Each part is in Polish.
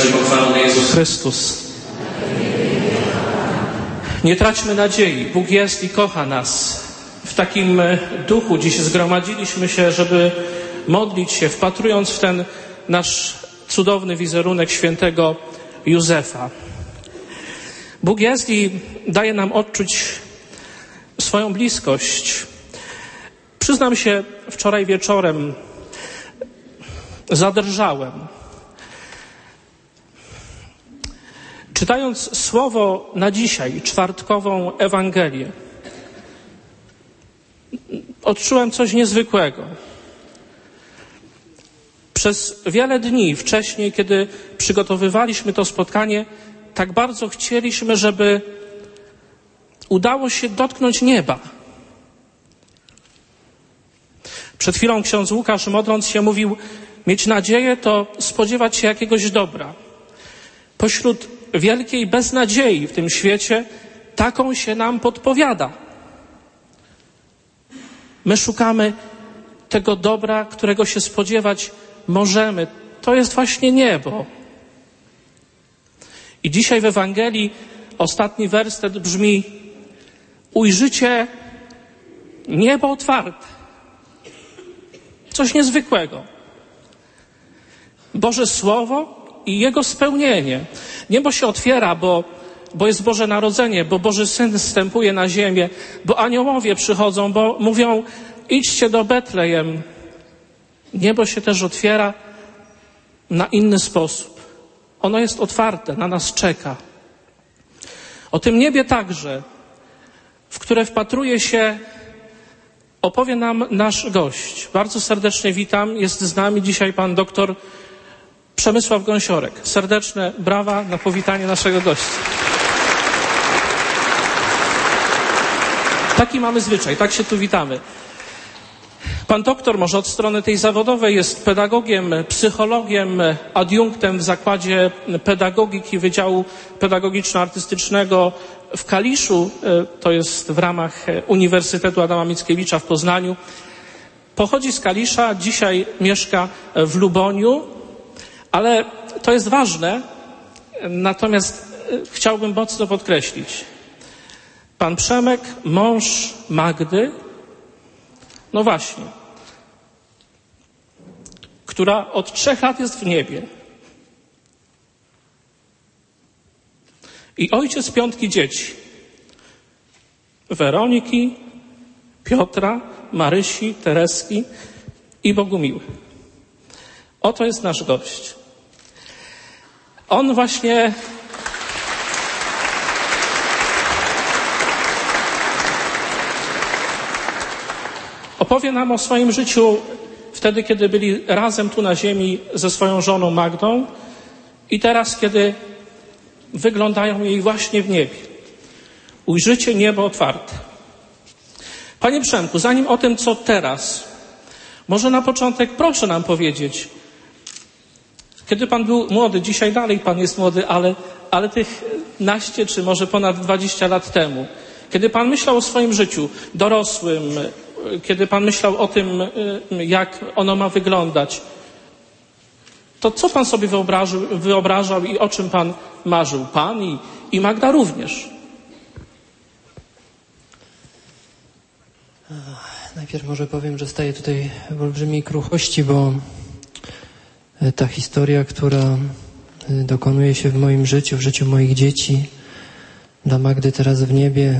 będzie pochwalony Jezus Chrystus. Nie traćmy nadziei. Bóg jest i kocha nas. W takim duchu dziś zgromadziliśmy się, żeby modlić się, wpatrując w ten nasz cudowny wizerunek świętego Józefa. Bóg jest i daje nam odczuć swoją bliskość. Przyznam się, wczoraj wieczorem zadrżałem. Czytając słowo na dzisiaj, czwartkową Ewangelię, odczułem coś niezwykłego. Przez wiele dni wcześniej, kiedy przygotowywaliśmy to spotkanie, tak bardzo chcieliśmy, żeby udało się dotknąć nieba. Przed chwilą ksiądz Łukasz, modląc się, mówił: mieć nadzieję to spodziewać się jakiegoś dobra. Pośród wielkiej beznadziei w tym świecie taką się nam podpowiada. My szukamy tego dobra, którego się spodziewać możemy. To jest właśnie niebo. I dzisiaj w Ewangelii ostatni werset brzmi: ujrzycie niebo otwarte. Coś niezwykłego. Boże Słowo i Jego spełnienie. Niebo się otwiera, bo jest Boże Narodzenie, bo Boży Syn zstępuje na ziemię, bo aniołowie przychodzą, bo mówią: idźcie do Betlejem. Niebo się też otwiera na inny sposób. Ono jest otwarte, na nas czeka. O tym niebie także, w które wpatruje się, opowie nam nasz gość. Bardzo serdecznie witam. Jest z nami dzisiaj pan doktor Przemysław Gąsiorek. Serdeczne brawa na powitanie naszego gościa. Taki mamy zwyczaj, tak się tu witamy. Pan doktor, może od strony tej zawodowej, jest pedagogiem, psychologiem, adiunktem w Zakładzie Pedagogiki Wydziału Pedagogiczno-Artystycznego w Kaliszu. To jest w ramach Uniwersytetu Adama Mickiewicza w Poznaniu. Pochodzi z Kalisza, dzisiaj mieszka w Luboniu, ale to jest ważne, natomiast chciałbym mocno podkreślić. Pan Przemek, mąż Magdy, no właśnie, która od 3 lat jest w niebie. I ojciec 5 dzieci. Weroniki, Piotra, Marysi, Tereski i Bogumiły. Oto jest nasz gość. On właśnie opowie nam o swoim życiu wtedy, kiedy byli razem tu na ziemi ze swoją żoną Magdą i teraz, kiedy wyglądają jej właśnie w niebie. Ujrzycie niebo otwarte. Panie Przemku, zanim o tym, co teraz, może na początek proszę nam powiedzieć, kiedy pan był młody, dzisiaj dalej pan jest młody, ale tych naście czy może ponad 20 lat temu, kiedy pan myślał o swoim życiu dorosłym, kiedy pan myślał o tym, jak ono ma wyglądać, to co pan sobie wyobrażał i o czym pan marzył? Pan i Magda również. Najpierw może powiem, że staję tutaj w olbrzymiej kruchości, bo ta historia, która dokonuje się w moim życiu, w życiu moich dzieci, dla Magdy teraz w niebie,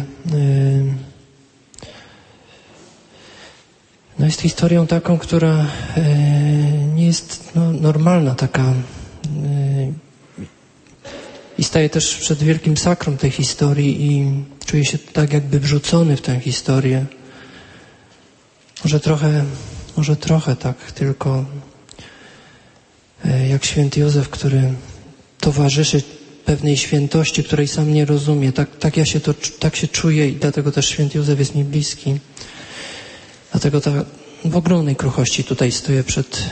no jest historią taką, która nie jest normalna, taka i staję też przed wielkim sakrum tej historii i czuję się tak jakby wrzucony w tę historię. Może trochę tak, tylko jak święty Józef, który towarzyszy pewnej świętości, której sam nie rozumie. Tak się czuję i dlatego też święty Józef jest mi bliski. Dlatego w ogromnej kruchości tutaj stoję przed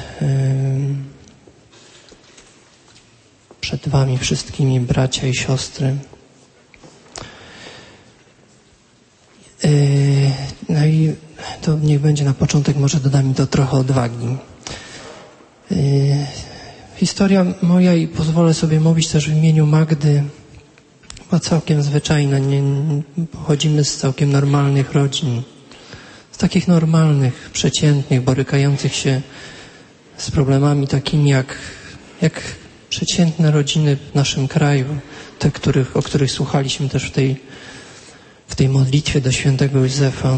wami wszystkimi, bracia i siostry. No i to niech będzie na początek, może doda mi to trochę odwagi. Historia moja, i pozwolę sobie mówić też w imieniu Magdy, była całkiem zwyczajna. Pochodzimy z całkiem normalnych rodzin. Z takich normalnych, przeciętnych, borykających się z problemami takimi jak przeciętne rodziny w naszym kraju. Te, o których słuchaliśmy też w tej modlitwie do świętego Józefa.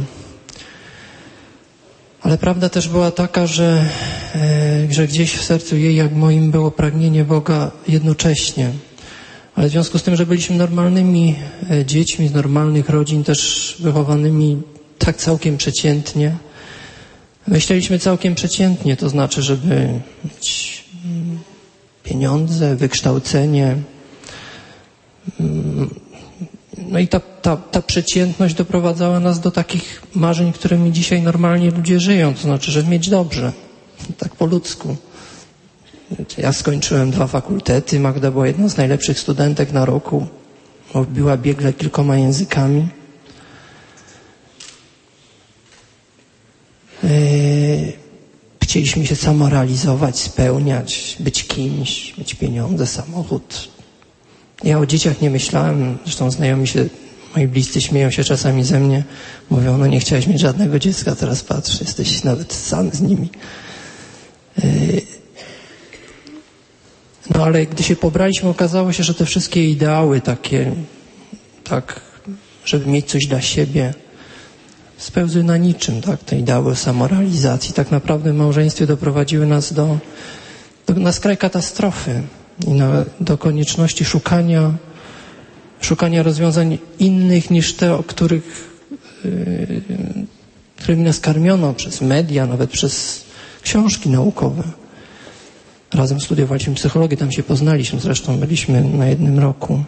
Ale prawda też była taka, że gdzieś w sercu jej, jak moim, było pragnienie Boga jednocześnie. Ale w związku z tym, że byliśmy normalnymi dziećmi z normalnych rodzin, też wychowanymi tak całkiem przeciętnie, myśleliśmy całkiem przeciętnie, to znaczy, żeby mieć pieniądze, wykształcenie. No i ta przeciętność doprowadzała nas do takich marzeń, którymi dzisiaj normalnie ludzie żyją, to znaczy, żeby mieć dobrze, tak po ludzku. Ja skończyłem 2 fakultety, Magda była jedną z najlepszych studentek na roku, mówiła biegle kilkoma językami. Chcieliśmy się samorealizować, spełniać, być kimś, mieć pieniądze, samochód. Ja o dzieciach nie myślałem, zresztą znajomi się, moi bliscy śmieją się czasami ze mnie, mówią, no nie chciałeś mieć żadnego dziecka, teraz patrz, jesteś nawet sam z nimi. No ale gdy się pobraliśmy, okazało się, że te wszystkie ideały takie, tak, żeby mieć coś dla siebie, spełzły na niczym, tak? Te ideały samorealizacji tak naprawdę w małżeństwie doprowadziły nas na skraj katastrofy i do konieczności szukania rozwiązań innych niż te, którymi nas karmiono przez media, nawet przez książki naukowe. Razem studiowaliśmy psychologię, tam się poznaliśmy, zresztą byliśmy na 1 roku.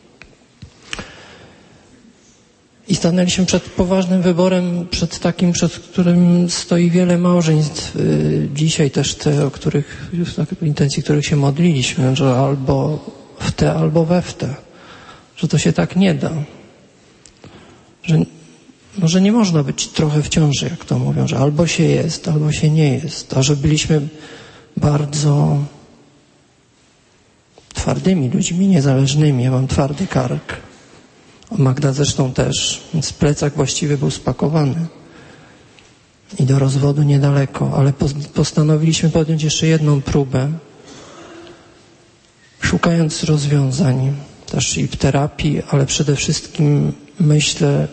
I stanęliśmy przed poważnym wyborem, przed którym stoi wiele małżeństw. Dzisiaj też te, intencji których się modliliśmy, że albo w te, albo we w te. Że to się tak nie da. Że nie można być trochę w ciąży, jak to mówią, że albo się jest, albo się nie jest. A że byliśmy bardzo twardymi ludźmi, niezależnymi. Ja mam twardy kark. Magda zresztą też, więc plecak właściwie był spakowany i do rozwodu niedaleko, ale postanowiliśmy podjąć jeszcze jedną próbę, szukając rozwiązań, też i w terapii, ale przede wszystkim, myślę,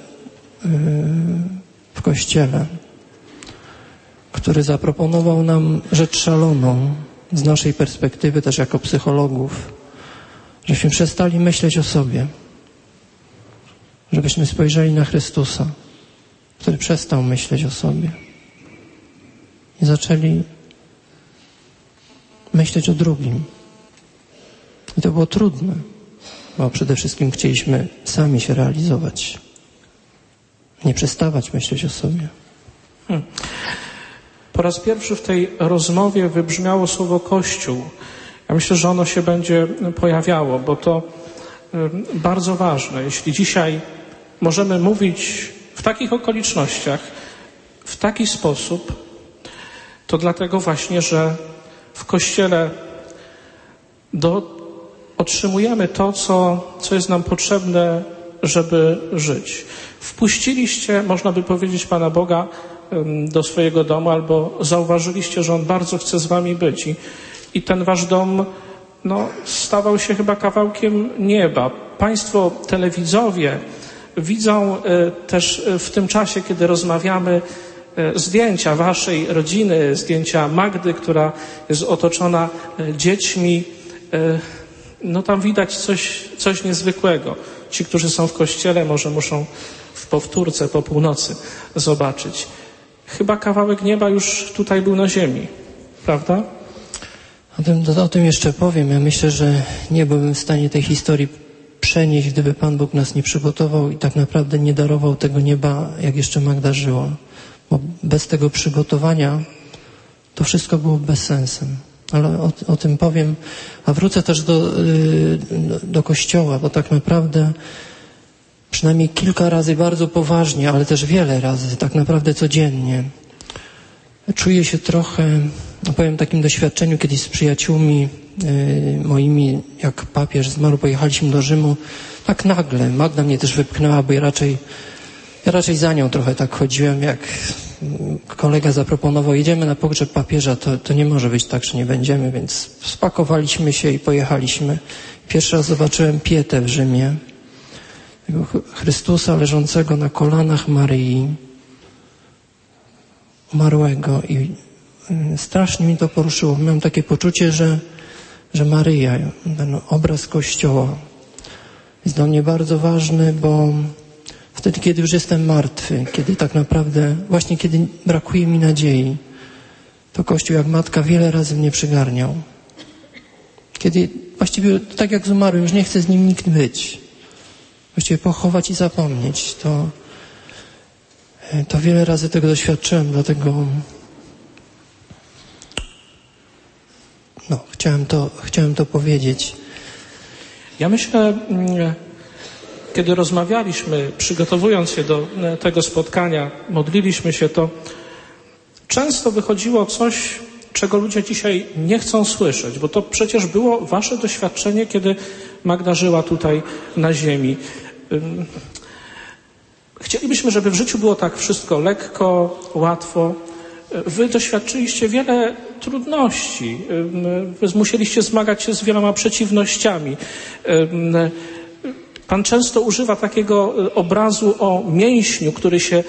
w Kościele, który zaproponował nam rzecz szaloną z naszej perspektywy, też jako psychologów, żebyśmy przestali myśleć o sobie, żebyśmy spojrzeli na Chrystusa, który przestał myśleć o sobie i zaczęli myśleć o drugim. I to było trudne, bo przede wszystkim chcieliśmy sami się realizować, nie przestawać myśleć o sobie. Po raz pierwszy w tej rozmowie wybrzmiało słowo Kościół. Ja myślę, że ono się będzie pojawiało, bo to bardzo ważne. Jeśli dzisiaj możemy mówić w takich okolicznościach, w taki sposób, to dlatego właśnie, że w Kościele otrzymujemy to, co jest nam potrzebne, żeby żyć. Wpuściliście, można by powiedzieć, Pana Boga do swojego domu, albo zauważyliście, że On bardzo chce z wami być. I ten wasz dom stawał się chyba kawałkiem nieba. Państwo telewidzowie widzą też w tym czasie, kiedy rozmawiamy, zdjęcia waszej rodziny, zdjęcia Magdy, która jest otoczona dziećmi. Tam widać coś niezwykłego. Ci, którzy są w kościele, może muszą w powtórce po północy zobaczyć. Chyba kawałek nieba już tutaj był na ziemi, prawda? O tym jeszcze powiem. Ja myślę, że nie byłbym w stanie tej historii przenieść, gdyby Pan Bóg nas nie przygotował i tak naprawdę nie darował tego nieba, jak jeszcze Magda żyła. Bo bez tego przygotowania to wszystko było bezsensem. Ale o tym powiem. A wrócę też do Kościoła, bo tak naprawdę przynajmniej kilka razy bardzo poważnie, ale też wiele razy, tak naprawdę codziennie, czuję się trochę opowiem takim doświadczeniu kiedyś z przyjaciółmi moimi, jak papież zmarł, pojechaliśmy do Rzymu. Tak nagle, Magda mnie też wypchnęła, bo ja raczej za nią trochę tak chodziłem, jak kolega zaproponował, jedziemy na pogrzeb papieża, to nie może być tak, że nie będziemy, więc spakowaliśmy się i pojechaliśmy. Pierwszy raz zobaczyłem Pietę w Rzymie, tego Chrystusa leżącego na kolanach Maryi, umarłego, i strasznie mi to poruszyło. Miałem takie poczucie, że Maryja, ten obraz Kościoła, jest dla mnie bardzo ważny, bo wtedy, kiedy już jestem martwy, kiedy tak naprawdę, właśnie kiedy brakuje mi nadziei, to Kościół jak matka wiele razy mnie przygarniał. Kiedy właściwie tak jak z umarłym, już nie chce z nim nikt być. Właściwie pochować i zapomnieć. To wiele razy tego doświadczyłem, dlatego chciałem to powiedzieć. Ja myślę, kiedy rozmawialiśmy, przygotowując się do tego spotkania, modliliśmy się, to często wychodziło coś, czego ludzie dzisiaj nie chcą słyszeć, bo to przecież było wasze doświadczenie, kiedy Magda żyła tutaj na ziemi. Chcielibyśmy, żeby w życiu było tak wszystko lekko, łatwo. Wy doświadczyliście wiele trudności. Wy musieliście zmagać się z wieloma przeciwnościami. Pan często używa takiego obrazu o mięśniu, który się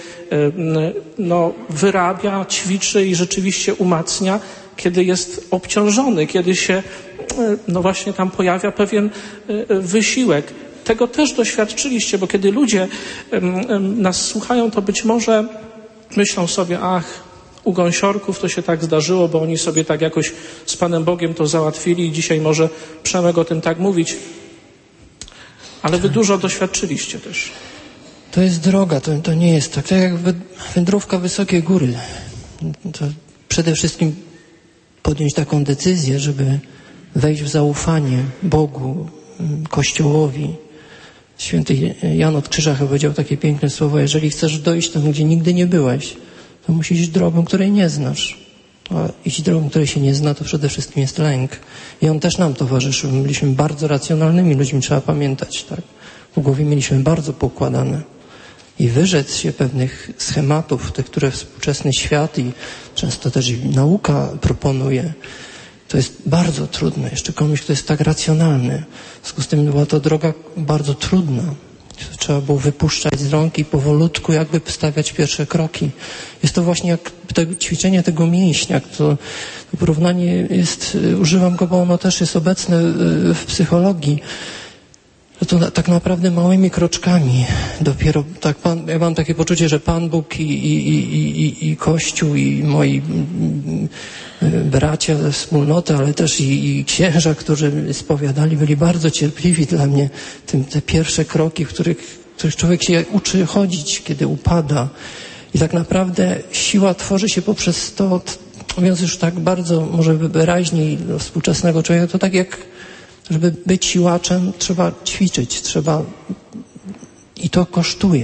wyrabia, ćwiczy i rzeczywiście umacnia, kiedy jest obciążony, kiedy się właśnie tam pojawia pewien wysiłek. Tego też doświadczyliście, bo kiedy ludzie nas słuchają, to być może myślą sobie, u Gąsiorków to się tak zdarzyło, bo oni sobie tak jakoś z Panem Bogiem to załatwili i dzisiaj może Przemek o tym tak mówić. Ale wy dużo doświadczyliście też. To jest droga, to nie jest tak jak wędrówka wysokiej góry. To przede wszystkim podjąć taką decyzję, żeby wejść w zaufanie Bogu, Kościołowi. Święty Jan od Krzyża chyba powiedział takie piękne słowo: jeżeli chcesz dojść tam, gdzie nigdy nie byłeś, to musisz iść drogą, której nie znasz. A iść drogą, której się nie zna, to przede wszystkim jest lęk. I on też nam towarzyszył. My byliśmy bardzo racjonalnymi ludźmi, trzeba pamiętać, tak? W głowie mieliśmy bardzo poukładane. I wyrzec się pewnych schematów, tych, które współczesny świat i często też i nauka proponuje, to jest bardzo trudne. Jeszcze komuś, kto jest tak racjonalny. W związku z tym była to droga bardzo trudna. Trzeba było wypuszczać z rąk i powolutku jakby stawiać pierwsze kroki. Jest to właśnie jak ćwiczenie tego mięśnia. To porównanie jest, używam go, bo ono też jest obecne w psychologii. To tak naprawdę małymi kroczkami. Dopiero tak ja mam takie poczucie, że Pan Bóg i Kościół i moi bracia ze wspólnoty, ale też i księża, którzy spowiadali, byli bardzo cierpliwi dla mnie. Te pierwsze kroki, w których człowiek się uczy chodzić, kiedy upada. I tak naprawdę siła tworzy się poprzez to, mówiąc już tak bardzo może wyraźniej do współczesnego człowieka, to tak jak żeby być siłaczem, trzeba ćwiczyć, i to kosztuje.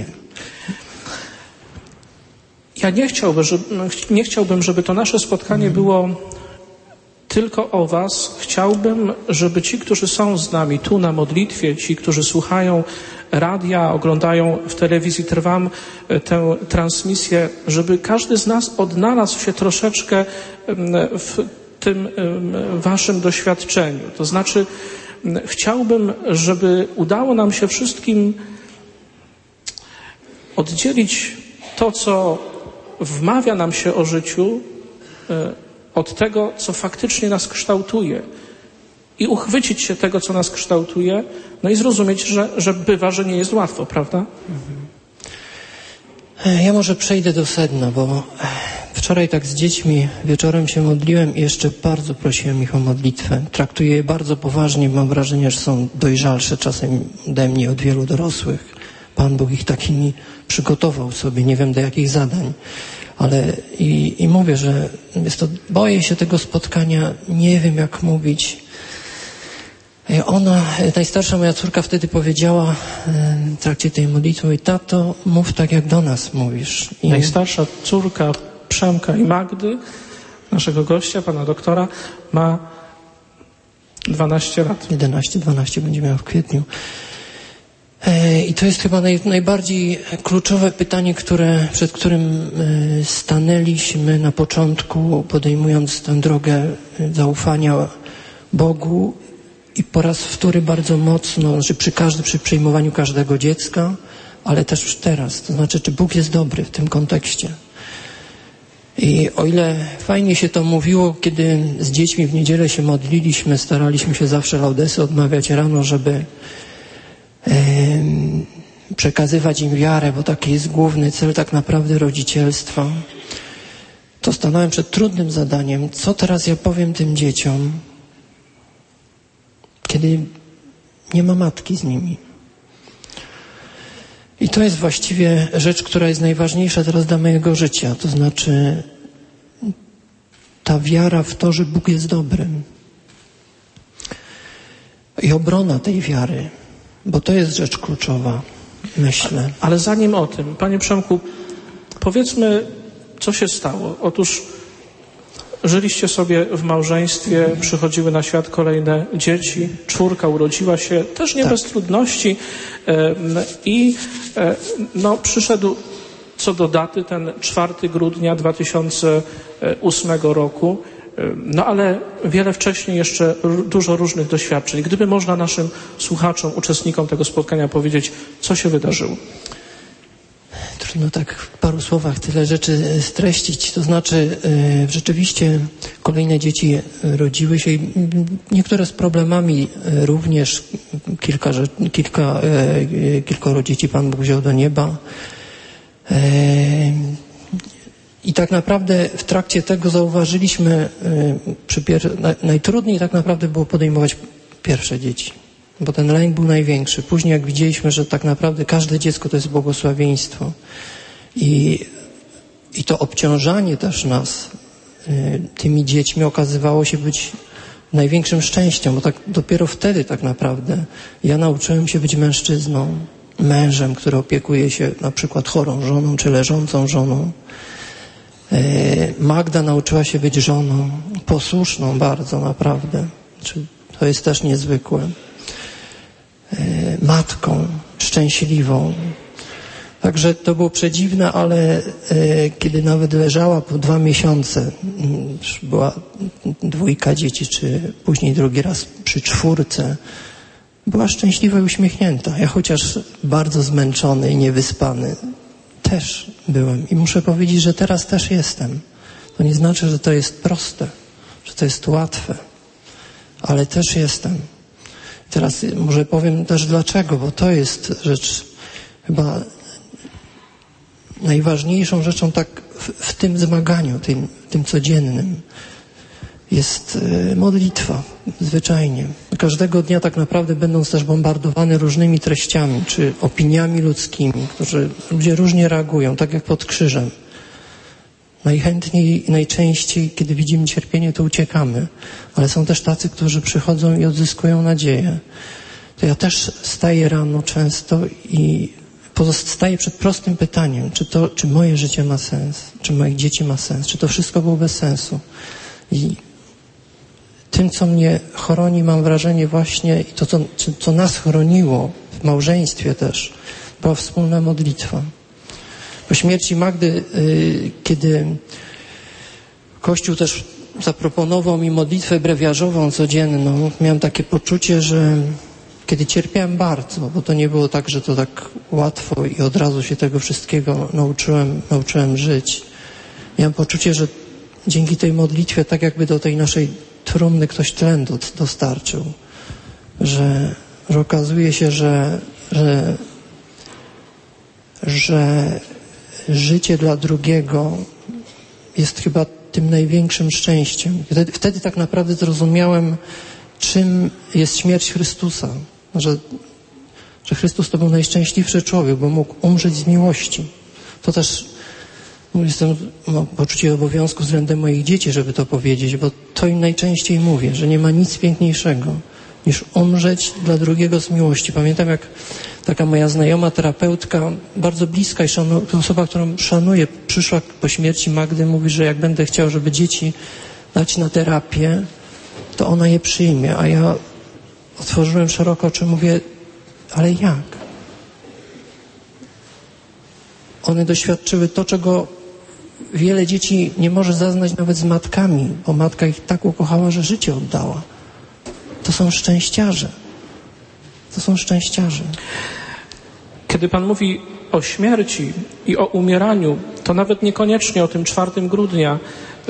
Ja nie chciałbym, żeby to nasze spotkanie było tylko o was. Chciałbym, żeby ci, którzy są z nami tu na modlitwie, ci, którzy słuchają radia, oglądają w telewizji Trwam tę transmisję, żeby każdy z nas odnalazł się troszeczkę w tym waszym doświadczeniu. To znaczy, chciałbym, żeby udało nam się wszystkim oddzielić to, co wmawia nam się o życiu, od tego, co faktycznie nas kształtuje. I uchwycić się tego, co nas kształtuje, no i zrozumieć, że bywa, że nie jest łatwo, prawda? Ja może przejdę do sedna, bo wczoraj tak z dziećmi wieczorem się modliłem i jeszcze bardzo prosiłem ich o modlitwę. Traktuję je bardzo poważnie, mam wrażenie, że są dojrzalsze czasem ode mnie, od wielu dorosłych. Pan Bóg ich takimi przygotował sobie, nie wiem do jakich zadań. Ale i mówię, że boję się tego spotkania, nie wiem jak mówić. Najstarsza moja córka wtedy powiedziała w trakcie tej modlitwy: tato, mów tak jak do nas mówisz. Najstarsza córka Przemka i Magdy naszego gościa, pana doktora, ma 12 lat. 11-12 będzie miał w kwietniu. I to jest chyba najbardziej kluczowe pytanie, przed którym stanęliśmy na początku, podejmując tę drogę zaufania Bogu i po raz wtóry bardzo mocno, przy przyjmowaniu każdego dziecka, ale też teraz. To znaczy, czy Bóg jest dobry w tym kontekście. I o ile fajnie się to mówiło, kiedy z dziećmi w niedzielę się modliliśmy, staraliśmy się zawsze laudesy odmawiać rano, żeby przekazywać im wiarę, bo taki jest główny cel tak naprawdę rodzicielstwa, to stanąłem przed trudnym zadaniem. Co teraz ja powiem tym dzieciom, kiedy nie ma matki z nimi? I to jest właściwie rzecz, która jest najważniejsza teraz dla mojego życia. To znaczy ta wiara w to, że Bóg jest dobrym. I obrona tej wiary. Bo to jest rzecz kluczowa, myślę. Ale zanim o tym, panie Przemku, powiedzmy, co się stało. Otóż żyliście sobie w małżeństwie, przychodziły na świat kolejne dzieci, 4 urodziła się, też nie bez trudności i przyszedł co do daty ten 4 grudnia 2008 roku. No ale wiele wcześniej jeszcze dużo różnych doświadczeń. Gdyby można naszym słuchaczom, uczestnikom tego spotkania powiedzieć, co się wydarzyło? Trudno tak w paru słowach tyle rzeczy streścić. To znaczy rzeczywiście kolejne dzieci rodziły się i niektóre z problemami również. Kilkoro dzieci Pan Bóg wziął do nieba. I tak naprawdę w trakcie tego zauważyliśmy, najtrudniej tak naprawdę było podejmować pierwsze dzieci, bo ten lęk był największy. Później jak widzieliśmy, że tak naprawdę każde dziecko to jest błogosławieństwo i to obciążanie też nas tymi dziećmi okazywało się być największym szczęściem, bo tak dopiero wtedy tak naprawdę ja nauczyłem się być mężczyzną, mężem, który opiekuje się na przykład chorą żoną czy leżącą żoną. Magda nauczyła się być żoną, posłuszną bardzo naprawdę. To jest też niezwykłe. Matką, szczęśliwą. Także to było przedziwne, ale kiedy nawet leżała po 2 miesiące, była 2 dzieci, czy później drugi raz przy 4, była szczęśliwa i uśmiechnięta. Ja chociaż bardzo zmęczony i niewyspany, też byłem i muszę powiedzieć, że teraz też jestem. To nie znaczy, że to jest proste, że to jest łatwe, ale też jestem. Teraz może powiem też dlaczego, bo to jest rzecz chyba najważniejszą rzeczą tak w tym zmaganiu, tym codziennym. Jest modlitwa, zwyczajnie. Każdego dnia tak naprawdę będąc też bombardowany różnymi treściami, czy opiniami ludzkimi, ludzie różnie reagują, tak jak pod krzyżem. Najchętniej i najczęściej, kiedy widzimy cierpienie, to uciekamy. Ale są też tacy, którzy przychodzą i odzyskują nadzieję. To ja też staję rano często i pozostaję przed prostym pytaniem, czy moje życie ma sens, czy moich dzieci ma sens, czy to wszystko było bez sensu. I tym, co mnie chroni, mam wrażenie właśnie, i to, co nas chroniło w małżeństwie też, była wspólna modlitwa. Po śmierci Magdy, kiedy Kościół też zaproponował mi modlitwę brewiarzową codzienną, miałem takie poczucie, że kiedy cierpiałem bardzo, bo to nie było tak, że to tak łatwo i od razu się tego wszystkiego nauczyłem żyć. Miałem poczucie, że dzięki tej modlitwie tak jakby do tej naszej trumny ktoś tlen dostarczył. Że okazuje się, że życie dla drugiego jest chyba tym największym szczęściem. Wtedy tak naprawdę zrozumiałem, czym jest śmierć Chrystusa. Że Chrystus to był najszczęśliwszy człowiek, bo mógł umrzeć z miłości. To też mam poczucie obowiązku względem moich dzieci, żeby to powiedzieć, bo to im najczęściej mówię, że nie ma nic piękniejszego niż umrzeć dla drugiego z miłości. Pamiętam, jak taka moja znajoma terapeutka, bardzo bliska i osoba, którą szanuję, przyszła po śmierci Magdy, mówi, że jak będę chciał, żeby dzieci dać na terapię, to ona je przyjmie. A ja otworzyłem szeroko oczy, mówię, ale jak? One doświadczyły to, czego wiele dzieci nie może zaznać nawet z matkami, bo matka ich tak ukochała, że życie oddała. To są szczęściarze. To są szczęściarze. Kiedy Pan mówi o śmierci i o umieraniu, to nawet niekoniecznie o tym 4 grudnia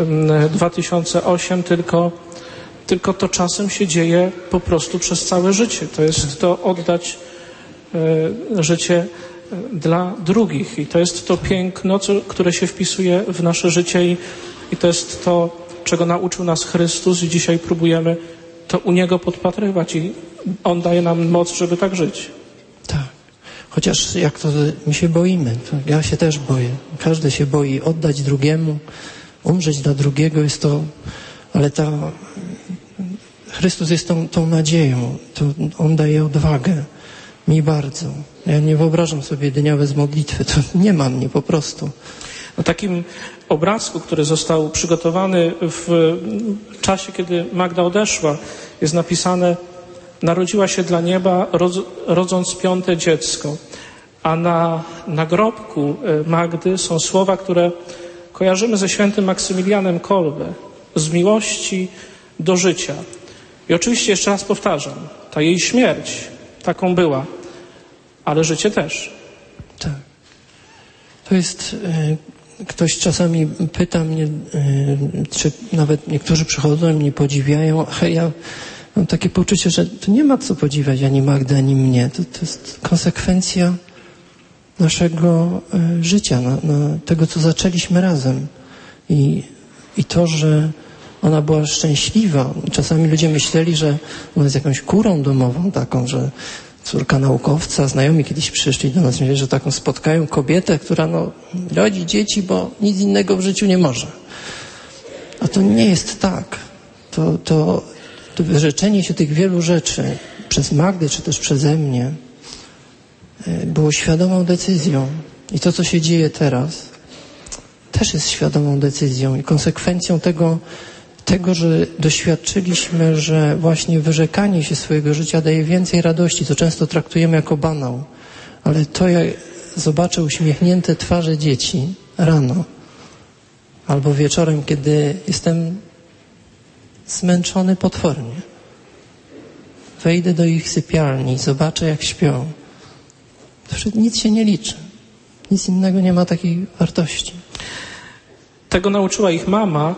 2008, tylko to czasem się dzieje po prostu przez całe życie. To jest to oddać życie dla drugich. I to jest to piękno, które się wpisuje w nasze życie i to jest to, czego nauczył nas Chrystus i dzisiaj próbujemy to u Niego podpatrywać i On daje nam moc, żeby tak żyć. Tak. Chociaż jak to my się boimy, to ja się też boję. Każdy się boi oddać drugiemu, umrzeć dla drugiego jest to, ale Chrystus jest tą nadzieją, On daje odwagę. Mi bardzo. Ja nie wyobrażam sobie dnia bez modlitwy. To nie ma mnie po prostu. Na takim obrazku, który został przygotowany w czasie, kiedy Magda odeszła, jest napisane: narodziła się dla nieba, rodząc 5. dziecko. A na nagrobku Magdy są słowa, które kojarzymy ze świętym Maksymilianem Kolbe. Z miłości do życia. I oczywiście jeszcze raz powtarzam, ta jej śmierć taką była, ale życie też. Tak. To jest... Ktoś czasami pyta mnie, czy nawet niektórzy przychodzą i mnie podziwiają, a ja mam takie poczucie, że to nie ma co podziwiać ani Magdy, ani mnie. To jest konsekwencja naszego życia, tego, co zaczęliśmy razem. I to, że ona była szczęśliwa. Czasami ludzie myśleli, że ona jest jakąś kurą domową taką, że córka naukowca, znajomi kiedyś przyszli do nas, myśleli, że taką spotkają kobietę, która rodzi dzieci, bo nic innego w życiu nie może. A to nie jest tak. To wyrzeczenie się tych wielu rzeczy przez Magdę, czy też przeze mnie było świadomą decyzją. I to, co się dzieje teraz, też jest świadomą decyzją i konsekwencją tego, że doświadczyliśmy, że właśnie wyrzekanie się swojego życia daje więcej radości, co często traktujemy jako banał. Ale to, jak zobaczę uśmiechnięte twarze dzieci rano albo wieczorem, kiedy jestem zmęczony potwornie, wejdę do ich sypialni, zobaczę, jak śpią. To nic się nie liczy. Nic innego nie ma takiej wartości. Tego nauczyła ich mama.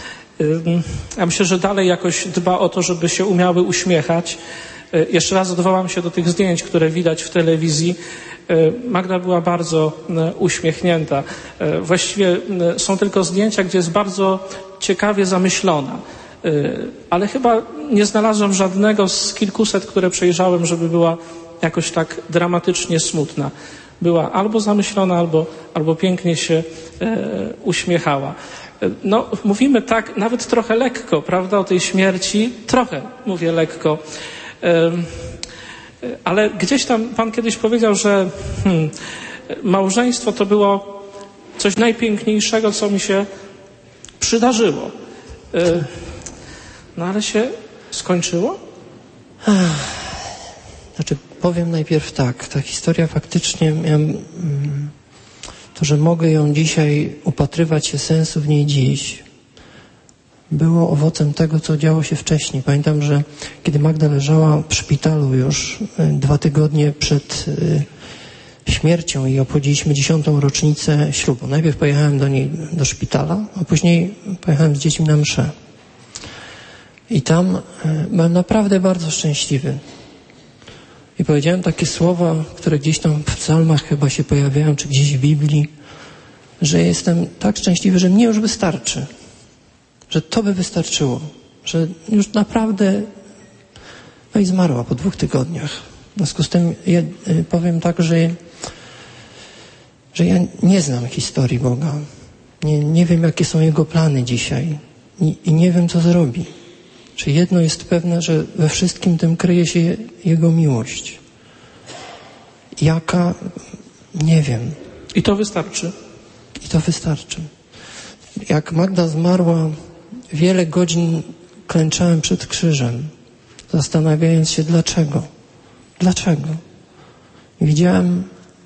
Ja myślę, że dalej jakoś dba o to, żeby się umiały uśmiechać. Jeszcze raz odwołam się do tych zdjęć, które widać w telewizji. Magda była bardzo uśmiechnięta. Właściwie są tylko zdjęcia, gdzie jest bardzo ciekawie zamyślona. Ale chyba nie znalazłem żadnego z kilkuset, które przejrzałem, żeby była jakoś tak dramatycznie smutna. Była albo zamyślona, albo pięknie się uśmiechała. No, mówimy tak nawet trochę lekko, prawda, o tej śmierci. Trochę mówię lekko. Ale gdzieś tam Pan kiedyś powiedział, że małżeństwo to było coś najpiękniejszego, co mi się przydarzyło. No ale się skończyło? Znaczy, powiem najpierw tak. Ta historia faktycznie, to, że mogę ją dzisiaj upatrywać się sensu w niej dziś, było owocem tego, co działo się wcześniej. Pamiętam, że kiedy Magda leżała w szpitalu już 2 tygodnie przed śmiercią i obchodziliśmy 10. rocznicę ślubu. Najpierw pojechałem do niej do szpitala, a później pojechałem z dziećmi na mszę. I tam byłem naprawdę bardzo szczęśliwy. I powiedziałem takie słowa, które gdzieś tam w psalmach chyba się pojawiają, czy gdzieś w Biblii, że jestem tak szczęśliwy, że mnie już wystarczy. Że to by wystarczyło. Że już naprawdę... No i zmarła po 2 tygodniach. W związku z tym ja powiem tak, że ja nie znam historii Boga. Nie wiem, jakie są Jego plany dzisiaj. I nie wiem, co zrobi. Czy jedno jest pewne, że we wszystkim tym kryje się Jego miłość. Jaka? Nie wiem. I to wystarczy. I to wystarczy. Jak Magda zmarła, wiele godzin klęczałem przed krzyżem, zastanawiając się dlaczego. Dlaczego? I widziałem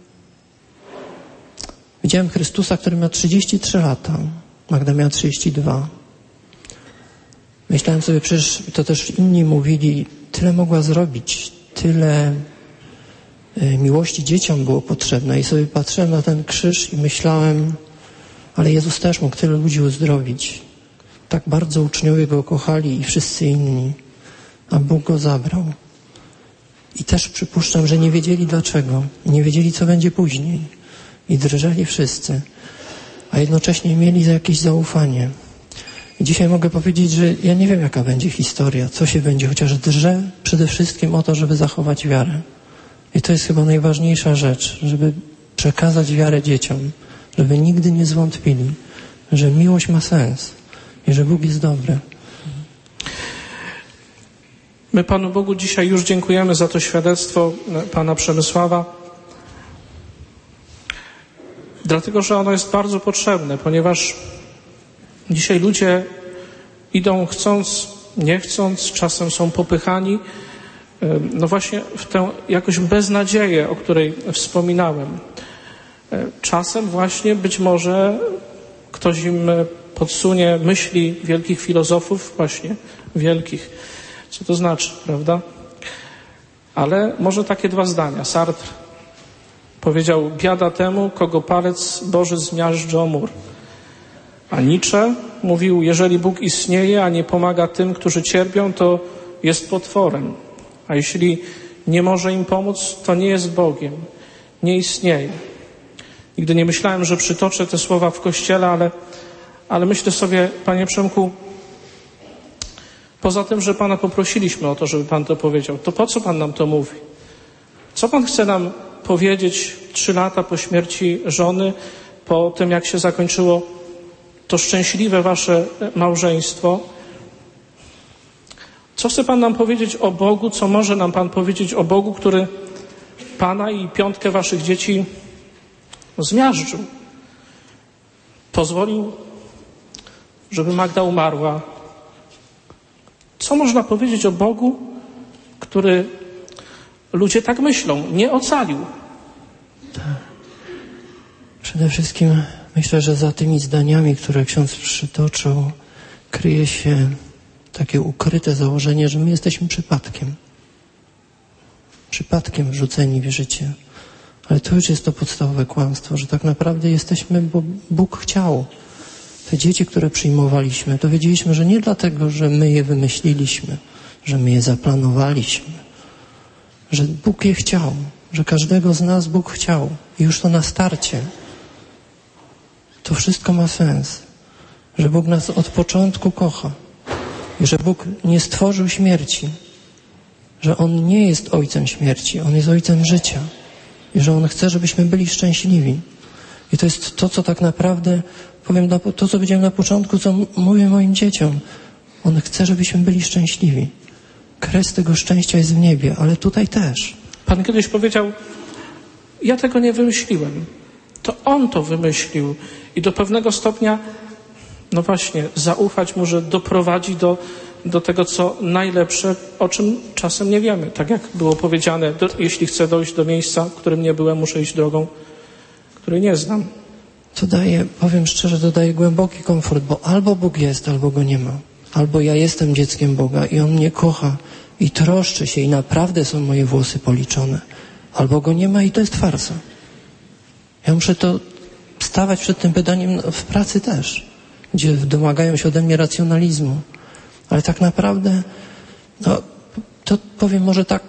Chrystusa, który ma 33 lata. Magda miała 32. Myślałem sobie, przecież to też inni mówili, tyle mogła zrobić, tyle miłości dzieciom było potrzebne. I sobie patrzyłem na ten krzyż i myślałem, ale Jezus też mógł tyle ludzi uzdrowić. Tak bardzo uczniowie Go kochali i wszyscy inni, a Bóg Go zabrał. I też przypuszczam, że nie wiedzieli dlaczego, nie wiedzieli, co będzie później. I drżeli wszyscy, a jednocześnie mieli jakieś zaufanie. I dzisiaj mogę powiedzieć, że ja nie wiem, jaka będzie historia, co się będzie, chociaż drżę przede wszystkim o to, żeby zachować wiarę. I to jest chyba najważniejsza rzecz, żeby przekazać wiarę dzieciom, żeby nigdy nie zwątpili, że miłość ma sens i że Bóg jest dobry. My Panu Bogu dzisiaj już dziękujemy za to świadectwo Pana Przemysława, dlatego, że ono jest bardzo potrzebne, ponieważ dzisiaj ludzie idą chcąc, nie chcąc, czasem są popychani, no właśnie w tę jakoś beznadzieję, o której wspominałem. Czasem właśnie być może ktoś im podsunie myśli wielkich filozofów, właśnie wielkich. Co to znaczy, prawda? Ale może takie dwa zdania. Sartre powiedział: biada temu, kogo palec Boży zmiażdży o mur. A Nietzsche mówił: jeżeli Bóg istnieje, a nie pomaga tym, którzy cierpią, to jest potworem. A jeśli nie może im pomóc, to nie jest Bogiem. Nie istnieje. Nigdy nie myślałem, że przytoczę te słowa w kościele, ale myślę sobie, Panie Przemku, poza tym, że Pana poprosiliśmy o to, żeby Pan to powiedział, to po co Pan nam to mówi? Co Pan chce nam powiedzieć 3 lata po śmierci żony, po tym, jak się zakończyło to szczęśliwe Wasze małżeństwo? Co chce Pan nam powiedzieć o Bogu? Co może nam Pan powiedzieć o Bogu, który Pana i 5 Waszych dzieci zmiażdżył? Pozwolił, żeby Magda umarła. Co można powiedzieć o Bogu, który, ludzie tak myślą, nie ocalił? Tak. Przede wszystkim myślę, że za tymi zdaniami, które ksiądz przytoczył, kryje się takie ukryte założenie, że my jesteśmy przypadkiem. Przypadkiem wrzuceni w życie. Ale to już jest to podstawowe kłamstwo, że tak naprawdę jesteśmy, bo Bóg chciał. Te dzieci, które przyjmowaliśmy, to wiedzieliśmy, że nie dlatego, że my je wymyśliliśmy, że my je zaplanowaliśmy, że Bóg je chciał, że każdego z nas Bóg chciał. I już to na starcie. To wszystko ma sens. Że Bóg nas od początku kocha. I że Bóg nie stworzył śmierci. Że On nie jest ojcem śmierci. On jest ojcem życia. I że On chce, żebyśmy byli szczęśliwi. I to jest to, co tak naprawdę, powiem to, co powiedziałem na początku, co mówię moim dzieciom. On chce, żebyśmy byli szczęśliwi. Kres tego szczęścia jest w niebie, ale tutaj też. Pan kiedyś powiedział: ja tego nie wymyśliłem. To On to wymyślił. I do pewnego stopnia, no właśnie, zaufać Mu, że doprowadzi do tego, co najlepsze, o czym czasem nie wiemy. Tak jak było powiedziane, jeśli chcę dojść do miejsca, w którym nie byłem, muszę iść drogą, której nie znam. To daje, powiem szczerze, to daje głęboki komfort, bo albo Bóg jest, albo Go nie ma. Albo ja jestem dzieckiem Boga i On mnie kocha i troszczy się i naprawdę są moje włosy policzone. Albo Go nie ma i to jest farsa. Ja muszę to stawać przed tym pytaniem w pracy też, gdzie domagają się ode mnie racjonalizmu. Ale tak naprawdę, no, to powiem może tak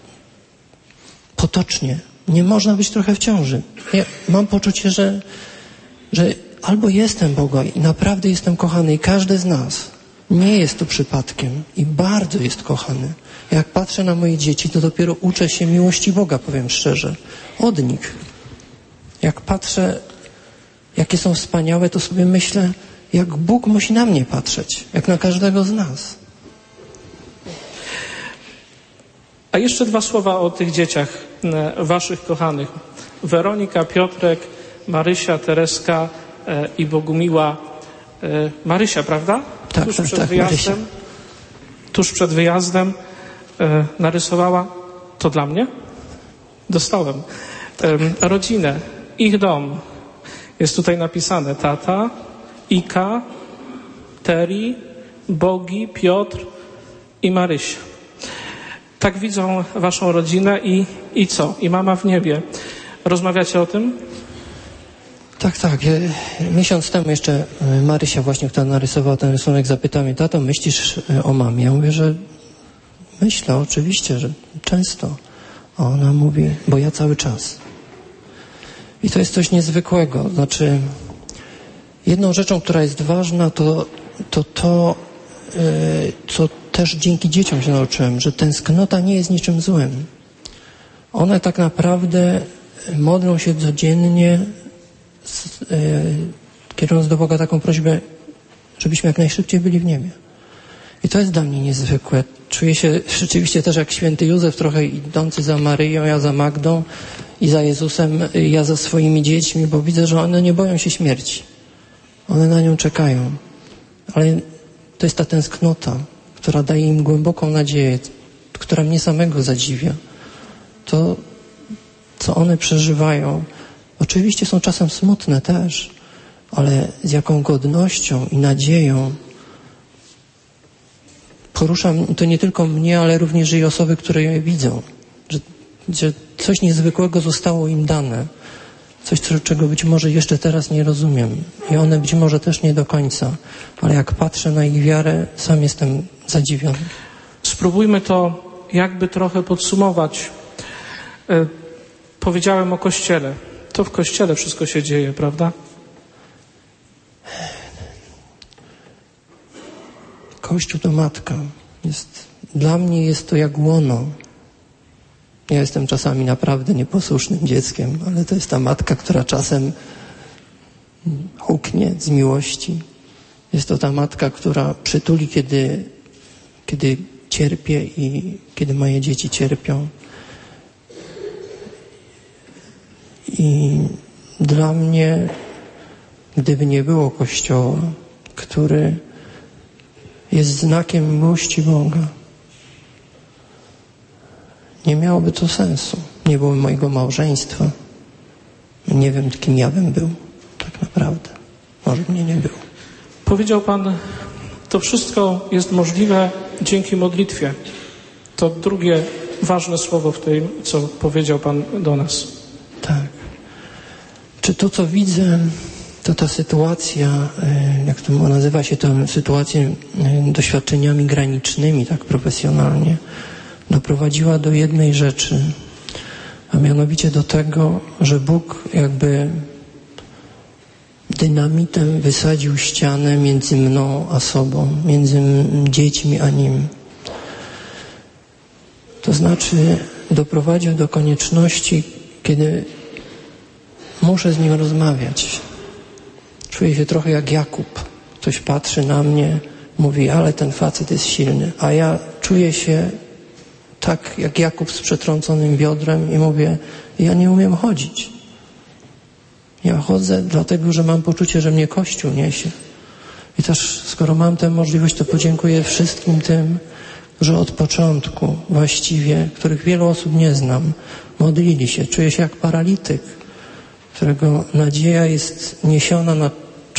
potocznie, nie można być trochę w ciąży. Ja mam poczucie, że albo jestem Boga i naprawdę jestem kochany i każdy z nas nie jest tu przypadkiem i bardzo jest kochany. Jak patrzę na moje dzieci, to dopiero uczę się miłości Boga, powiem szczerze, od nich. Jak patrzę, jakie są wspaniałe, to sobie myślę, jak Bóg musi na mnie patrzeć, jak na każdego z nas. A jeszcze 2 słowa o tych dzieciach waszych kochanych. Weronika, Piotrek, Marysia, Tereska i Bogumiła. Marysia, prawda? Tak, tuż przed wyjazdem narysowała, to dla mnie? Dostałem. Rodzinę, ich dom. Jest tutaj napisane tata, Ika, Teri, Bogi, Piotr i Marysia. Tak widzą waszą rodzinę i co? I mama w niebie. Rozmawiacie o tym? Tak. Miesiąc temu jeszcze Marysia właśnie, która narysowała ten rysunek, zapytała mnie: tato, myślisz o mamie? Ja mówię, że myślę, oczywiście, że często. A ona mówi, bo ja cały czas. I to jest coś niezwykłego. Znaczy, jedną rzeczą, która jest ważna, to co też dzięki dzieciom się nauczyłem, że tęsknota nie jest niczym złym. One tak naprawdę modlą się codziennie, kierując do Boga taką prośbę, żebyśmy jak najszybciej byli w niebie. I to jest dla mnie niezwykłe. Czuję się rzeczywiście też jak święty Józef, trochę idący za Maryją, ja za Magdą i za Jezusem, ja za swoimi dziećmi, bo widzę, że one nie boją się śmierci. One na nią czekają. Ale to jest ta tęsknota, która daje im głęboką nadzieję, która mnie samego zadziwia. To, co one przeżywają, oczywiście są czasem smutne też, ale z jaką godnością i nadzieją porusza to nie tylko mnie, ale również i osoby, które je widzą. Że coś niezwykłego zostało im dane. Coś, czego być może jeszcze teraz nie rozumiem. I one być może też nie do końca. Ale jak patrzę na ich wiarę, sam jestem zadziwiony. Spróbujmy to jakby trochę podsumować. Powiedziałem o Kościele. To w Kościele wszystko się dzieje, prawda? Kościół to matka. Dla mnie jest to jak łono. Ja jestem czasami naprawdę nieposłusznym dzieckiem, ale to jest ta matka, która czasem huknie z miłości. Jest to ta matka, która przytuli, kiedy cierpię i kiedy moje dzieci cierpią. I dla mnie, gdyby nie było Kościoła, który jest znakiem miłości Boga, nie miałoby to sensu. Nie byłoby mojego małżeństwa. Nie wiem, kim ja bym był. Tak naprawdę. Może mnie nie było. Powiedział Pan, to wszystko jest możliwe dzięki modlitwie. To drugie ważne słowo w tym, co powiedział Pan do nas. Tak. Czy to, co widzę, to ta sytuacja, jak to nazywa się tę sytuację doświadczeniami granicznymi, tak profesjonalnie, doprowadziła do jednej rzeczy, a mianowicie do tego, że Bóg jakby dynamitem wysadził ścianę między mną a sobą, między dziećmi a Nim. To znaczy doprowadził do konieczności, kiedy muszę z Nim rozmawiać. Czuję się trochę jak Jakub. Ktoś patrzy na mnie, mówi, ale ten facet jest silny. A ja czuję się tak jak Jakub z przetrąconym biodrem i mówię, ja nie umiem chodzić. Ja chodzę dlatego, że mam poczucie, że mnie Kościół niesie. I też skoro mam tę możliwość, to podziękuję wszystkim tym, że od początku właściwie, których wielu osób nie znam, modlili się. Czuję się jak paralityk, którego nadzieja jest niesiona na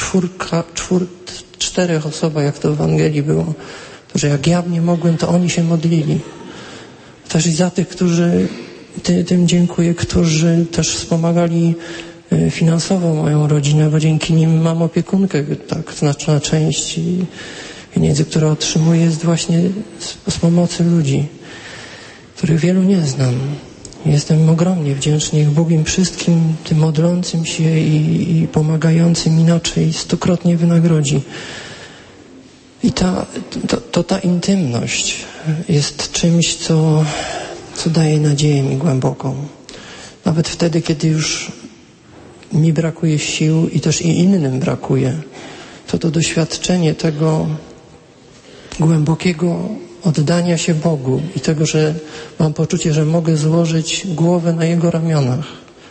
4 osobach, jak to w Ewangelii było. To, że jak ja nie mogłem, to oni się modlili. Też i za tych, którzy, tym dziękuję, którzy też wspomagali finansowo moją rodzinę, bo dzięki nim mam opiekunkę. Tak, znaczna część pieniędzy, które otrzymuję, jest właśnie z pomocy ludzi, których wielu nie znam. Jestem ogromnie wdzięczny ich Bóg im wszystkim, tym modlącym się i pomagającym inaczej 100-krotnie wynagrodzi. I ta intymność jest czymś, co daje nadzieję mi głęboką. Nawet wtedy, kiedy już mi brakuje sił i też i innym brakuje, to doświadczenie tego głębokiego oddania się Bogu i tego, że mam poczucie, że mogę złożyć głowę na Jego ramionach.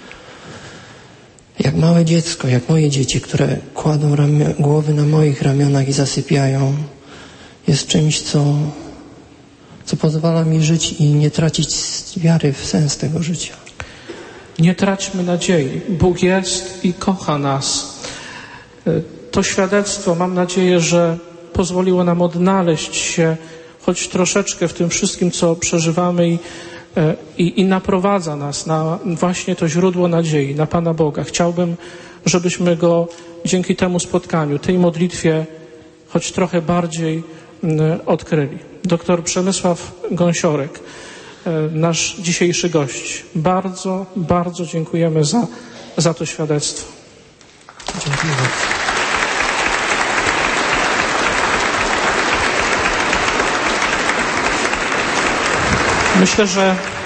Jak małe dziecko, jak moje dzieci, które kładą głowy na moich ramionach i zasypiają, jest czymś, co pozwala mi żyć i nie tracić wiary w sens tego życia. Nie traćmy nadziei. Bóg jest i kocha nas. To świadectwo, mam nadzieję, że pozwoliło nam odnaleźć się choć troszeczkę w tym wszystkim, co przeżywamy i naprowadza nas na właśnie to źródło nadziei, na Pana Boga. Chciałbym, żebyśmy Go dzięki temu spotkaniu, tej modlitwie choć trochę bardziej odkryli. Doktor Przemysław Gąsiorek, nasz dzisiejszy gość. Bardzo, bardzo dziękujemy za to świadectwo. Dziękuję bardzo. Myślę, że